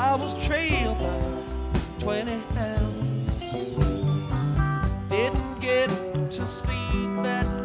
I was trailed by 20 hounds. Didn't get to sleep that